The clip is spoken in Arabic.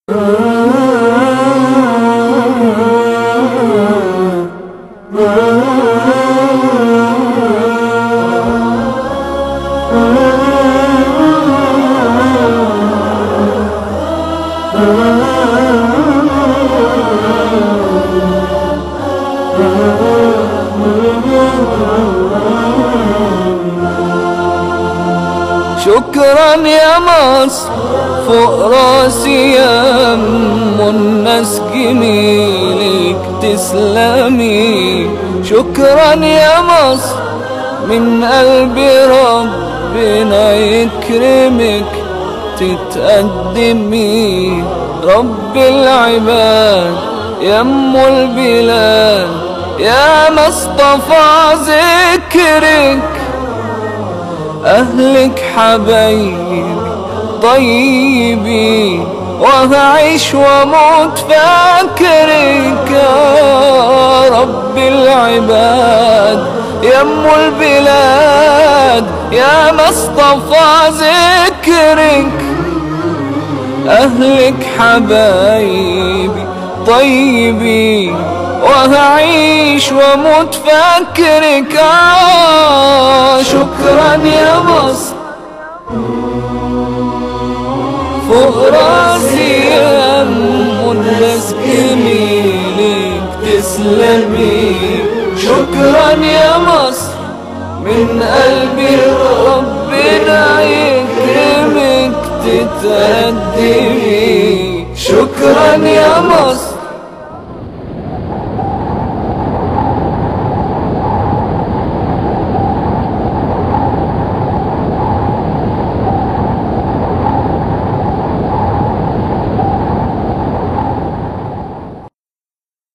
شكرا يا مصر فوق راسي يا الناس جميلك تسلمي. شكرا يا مصر من قلبي ربنا يكرمك تتقدمي. رب العباد يا ام البلاد يا مصطفى ذكرك. أهلك حبايبي طيبين وهعيش واموت فاكرك. يا رب العباد يا ام البلاد يا مصطفى ذكرك. أهلك حبايبي طيبين وهعيش واموت فاكرك. شكرا يا مصر فوق راسي يا الناس جميلك تسلمي. شكرا يا مصر من قلبي ربنا يكرمك تتقدمي. شكرا يا مصر